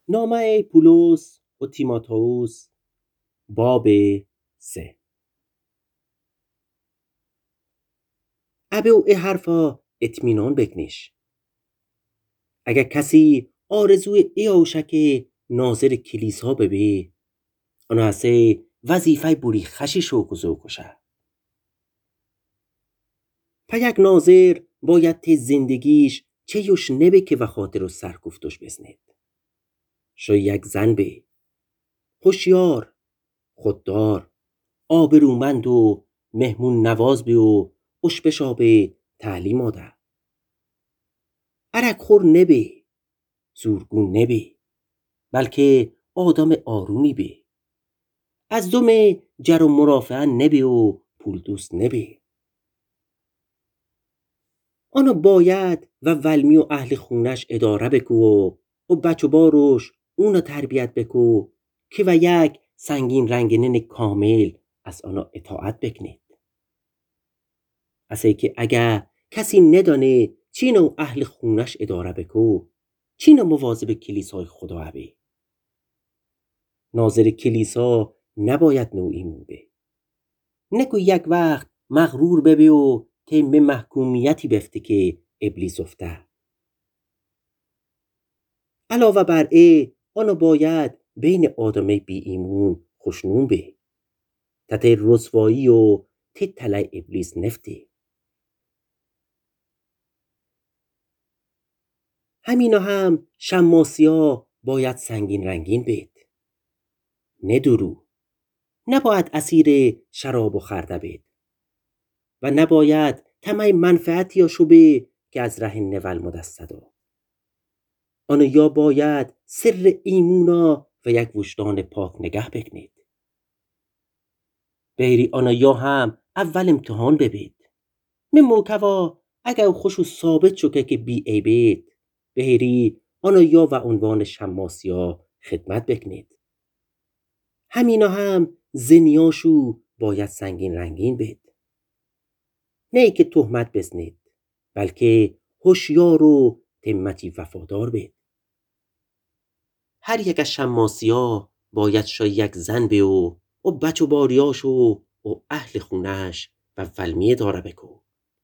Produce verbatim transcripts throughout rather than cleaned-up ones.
نامه پولس و تیماتائوس باب سه. ابه او ای حرفا اطمینان بکنیش. اگر کسی آرزوی ای آوشک ناظر کلیسا ببی، انا هسته وظیفه بوری خشی شو کزو کشه. پا یک ناظر باید تی زندگیش چه یوش نبه که و خاطر و سرکفتش بزنید. شو یک زن به، هوشیار، خوددار، آبرومند و مهمون نواز بی و اش بشابه تعلیم آده. عرق خور نبی، زورگون نبی، بلکه آدم آرومی بی. از دوم جر و مرافعه نبی و پول دوست نبی. آنو باید و ولمی و اهل خونش اداره بکو و, و بچه باروش اونو تربیت بکو که و یک سنگین رنگینن کامل از آنو اطاعت بکنید. اصلا که اگر کسی ندانه چینو اهل خونش اداره بکو، چینو مواظب کلیسای خدا هبی. ناظر کلیسا نباید نوعی موبه. نکو یک وقت مغرور ببی و تیم محکومیتی بفته که ابلیس افته. علاوه بر ای، آنو باید بین آدمه بی ایمون خوشنون به. تته رسوایی و تی تله ابلیس نفته. همینا هم شماسیا باید سنگین رنگین بید. ندرو. نباید اسیر شراب و خرده بید. و نباید طمع منفعتی یا شبه که از ره نول مدستدا. آنو یا باید سر ایمونا و یک وجدان پاک نگه بکنید. بهری آنو یا هم اول امتحان ببید. من موکوا اگر خوشو ثابت شکه که بی ای بید، بهری آنو یا و عنوان شماسیا خدمت بکنید. همینا هم زنیاشو باید سنگین رنگین بید. نه ای که تهمت بزنید، بلکه هوشیار و تمتی وفادار بید. هر یک از شماسیا باید شا یک زن به و و بچه باریاشو و اهل خونش و ولمیه داره بکو.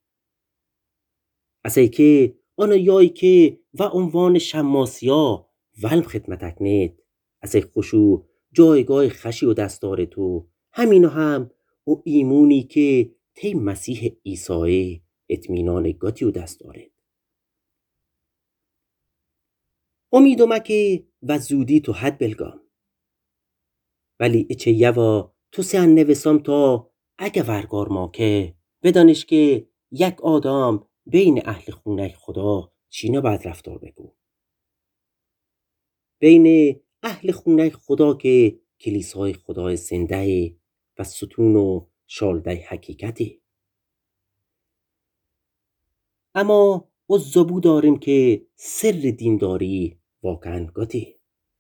از ای که آنو یایی که و عنوان شماسیا ولم خدمت اکنید، از ای خوشو جایگاه خشی و دستار تو، همینو هم و ایمونی که تی مسیح عیسی اطمینان گاتی و دست داره. امیدومه که و زودی تو حد بلگام. ولی اچه یوا تو سیان نویسام تا اگه ورگار ما که بدانش که یک آدم بین اهل خونه خدا چینو باید رفتار بگو. بین اهل خونه خدا که کلیسای خدای زنده و ستون و شالده حقیقتی. اما او زبو داریم که سر دینداری واقعا گاتی.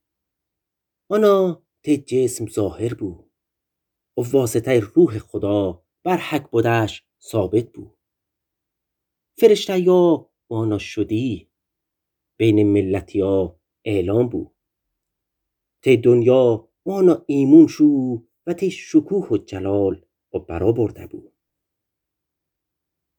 آنا تی جسم ظاهر بو و واسطه روح خدا بر حق بودش ثابت بو. فرشته یا آنا شدی بین ملتی ها اعلام بو. تی دنیا آنا ایمون شو و تی شکوه و جلال و برا برده بو.